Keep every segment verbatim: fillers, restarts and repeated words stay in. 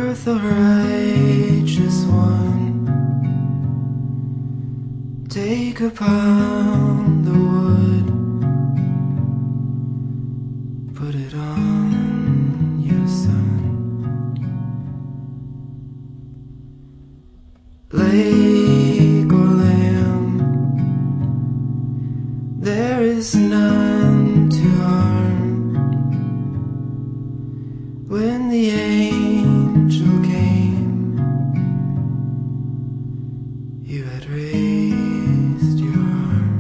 earth, the righteous one, take upon the wood, put it on your son. Lake or lamb, there is none to harm. When the angel came, you had raised your arm.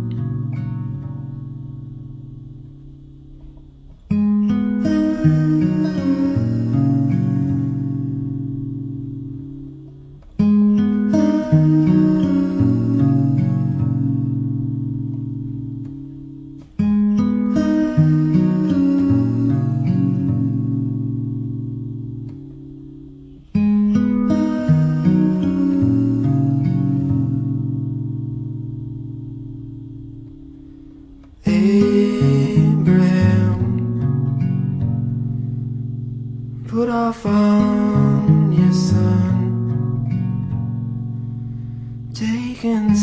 Abraham put off on your son, taking